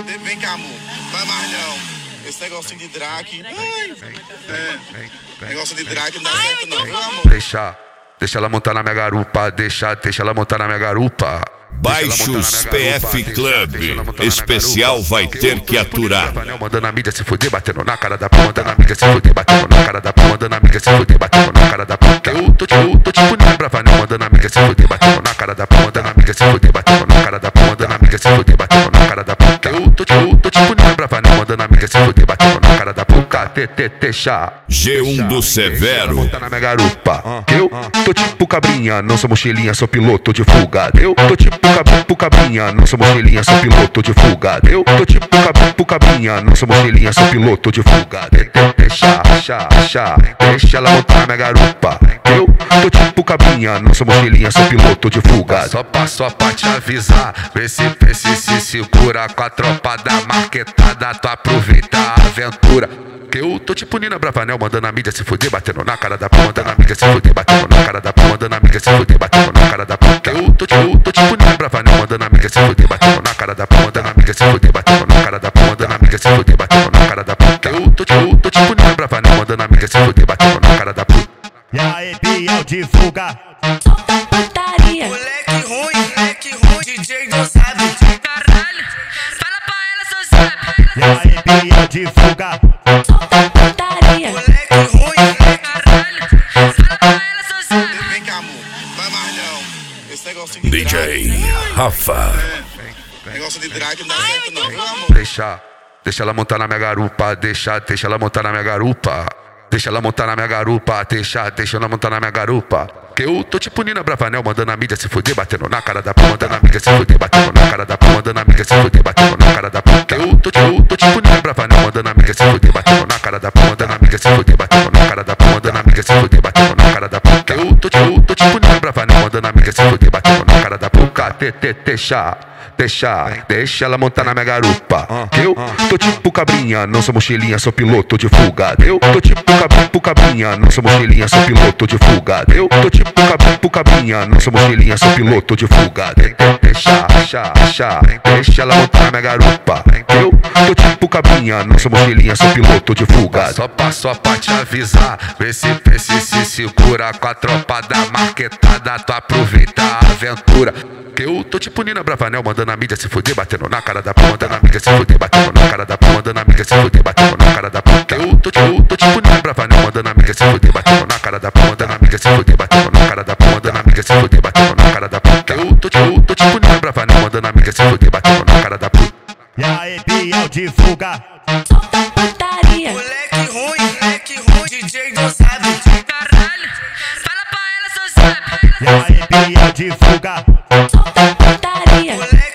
Vem cá, amor. Vai mais não. Esse negocinho de drag. Negócio de drag não dá certo não, viu, amor? Deixa ela montar na minha garupa, deixa ela montar na minha garupa. Baixos PF Club, especial vai ter que aturar. Mandando a mídia se fuder, batendo na cara da p, mandando a mídia se fuder, batendo na cara da p, mandando a mídia se fuder, batendo na cara da p. Eu tô tipo nem pra vanel, mandando a mídia se fuder, batendo na cara da p, mandando a mídia se fuder, batendo na cara da p, mandando a mídia se fuder, batendo na cara da p. Eu tô tipo nem pra vanel, mandando a mídia se fuder, batendo na cara da p. Deixa G1 do Severo. Montar na minha garupa. Eu tô tipo cabrinha, não sou mochilinha, sou piloto de fuga. Eu tô tipo cabrinha, não sou mochilinha, sou piloto de fuga. Eu tô tipo cabrinha, não sou mochilinha, sou piloto de fuga. Deixa ela montar na minha garupa. Eu tô tipo cabrinha, não sou mochilinha, sou piloto de fuga. Só pra te avisar, vê se se segura com a tropa da marquetada, tu aproveita a aventura. Que eu tô tipo Nina Bravanel, mandando a mídia se fuder, batendo na cara da p, mandando a mídia se fuder, batendo na cara da p, mandando a mídia se fuder, batendo na cara da p. Que eu tô tipo Nina Bravanel, mandando a mídia se fuder, batendo na cara da p, mandando a mídia se fuder, batendo na cara da p, mandando a mídia se fuder, batendo na cara da p. Que eu tô tipo Nina Bravanel, mandando a mídia se fuder, batendo na cara da p. E aí, Biel de fuga. Solta a putaria. Moleque ruim, DJ não sabe. Caralho, fala pra ela, seu sabe. E aí, Biel de fuga. Solta a putaria. Moleque ruim, Caralho, fala pra ela, seu sabe. vem cá, amor. Vai mais não. Esse negocinho de DJ drag. Rafa. Negócio de drag não dá certo não, viu, amor? Deixa ela montar na minha garupa, deixa ela montar na minha garupa. Deixa ela montar na minha garupa, deixa ela montar na minha garupa. Que eu tô tipo Nina Bravanel, mandando a mídia se fuder, batendo na cara da p, mandando a mídia se fuder, batendo na cara da p, mandando a mídia se fuder, batendo na cara da p. Que eu tô tipo Nina Bravanel, mandando a mídia se fuder, batendo na cara da p, mandando a mídia se fuder, batendo na cara da p, mandando a mídia se fuder, batendo na cara da p. Que eu tô tipo Nina Bravanel, mandando a mídia se fuder, batendo na cara da p. Deixa ela montar na minha garupa. Eu tô tipo cabrinha, não sou mochilinha, sou piloto de fuga. Eu tô tipo cabrinha, não sou mochilinha, sou piloto de fuga. Eu tô tipo cabrinha, não sou mochilinha, sou piloto de fuga. Deixa ela montar na minha garupa. Eu tô tipo cabrinha, não sou mochilinha, sou piloto de fuga. Só pra te avisar, vê se se segura com a tropa da marquetada, tu aproveita a aventura. Que eu tô tipo Nina Bravanel, mandando a mídia se fuder, batendo na cara da p, mandando a mídia se fuder, batendo na cara da p, mandando a mídia se fuder, batendo na cara da p. Que eu tô tipo Nina Bravanel, mandando a mídia se fuder, batendo na cara da p, mandando a mídia se fuder, batendo na cara da p, mandando a mídia se fuder, batendo na cara da p. Que eu tô tipo Nina Bravanel, mandando a mídia se fuder, batendo na cara da p. E aí, Biel de fuga. Solta a putaria. Moleque ruim, DJ não sabe. Caralho, fala pra ela, seu sabe. E aí, Biel de fuga. Solta a putaria. Moleque